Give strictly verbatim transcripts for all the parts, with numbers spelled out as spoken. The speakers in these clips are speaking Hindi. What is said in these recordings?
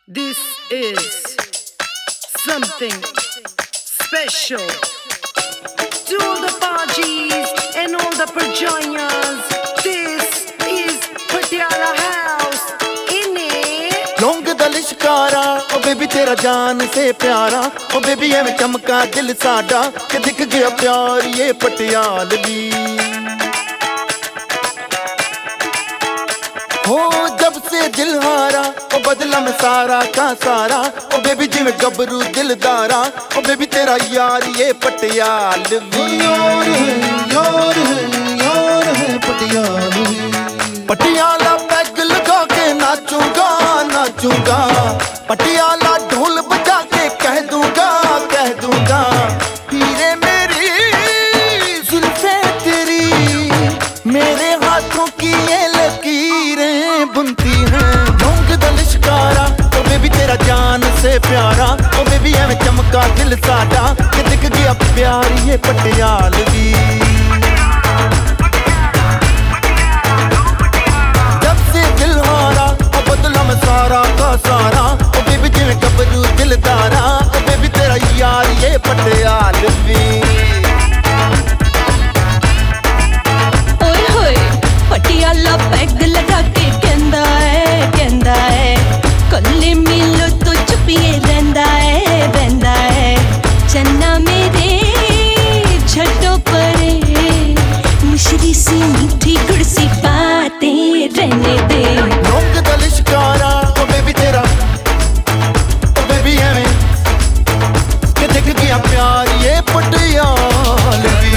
This is something special to all the Pajis and all the Parjayas. This is Patiala House. इन्हें लौंग दा लिशकारा ओ बेबी तेरा जान से प्यारा ओ बेबी एवें चमका दिल साडा कि दिख गया प्यार ये पटियालवी हो जब से दिल हारा ओ बदला में सारा का सारा ओ बेबी जिवें गबरू दिलदारा ओ बेबी तेरा यार ये पटियालवी यार है यार है यार है पटियालवी पटियाला पैग लगा के नाचूंगा नाचूंगा पटियाला ढोल बजा के कह दूंगा कह दूंगा हीरे मेरी जुल्फे तेरी मेरे हाथों की ये लकीरें बुनती हैं लौंग दा लिशकारा ओ बेबी तेरा जान से प्यारा ओ बेबी एवें चमका दिल साडा कि दिख गया प्यार ये पटियालवी सारा का सारा ओ बेबी जिवें गबरू दिलदारा ओ बेबी तेरा यार ये पटियालवी ओए होए पटियाला पैग लगा के कहंदा है कहंदा है कल्ले मिलो तो चुपिए रहंदा है रहंदा है चन्ना मेरे छड्डो परे मिश्री सी मीठी गुड़ सी बातें रहने दे लौंग दा लिशकारा ओ बेबी तेरा ओ बेबी एवें कि दिख गया प्यार ये पटियालवी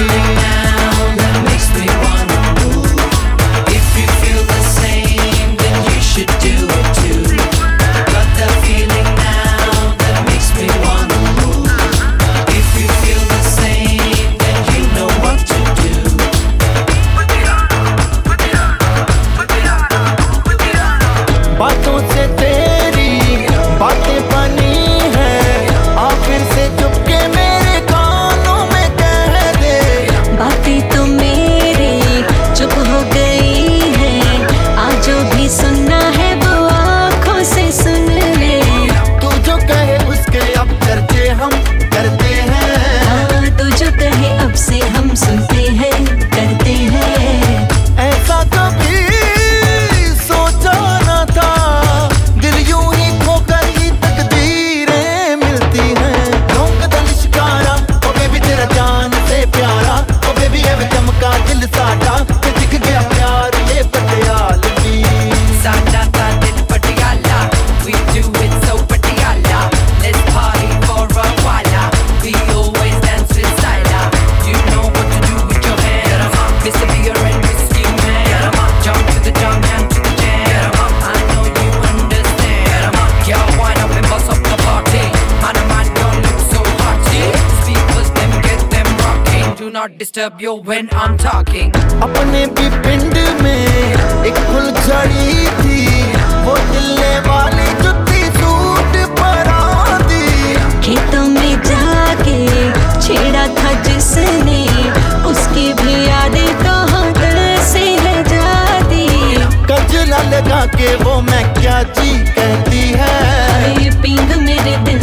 बातों से तेरी बातें बनी है आखिर से चुपके मेरे कानों में कह दे बातें तो मेरी चुप हो गई है आज जो भी सुनना है वो आँखों से सुन ले तू जो कहे उसके अब चर्चे हम करते हैं हाँ तू जो कहे अब से हम सुनते हैं करते हैं ऐसा कभी सोचा न था दिल यूं ही खोकर ही तकदीरें मिलती हैं लौंग दा लिशकारा ओ बेबी तेरा जान से प्यारा ओ बेबी एवें चमका दिल साडा कि दिख गया प्यार ये पटियालवी साडा दा दिल Patiala we do it so Patiala let's party for a while we always dance with style you know what to do with your hands Mister Bigger and Risky Man jump to the jump and to the jam I know you understand girl wind up and bust up the party man oh man don't look so haughty speakers them get them rocking do not disturb you when I'm talking अपने भी पिंड में एक फुलझड़ी थी वो दिलने वाली जुत्ती सूट परा दी खेतों में जाके छेड़ा था जिसने उसकी भी यादें तो दिल से है जाती गजला लगा के वो मैं क्या जी कहती है ये पींग मेरे दिल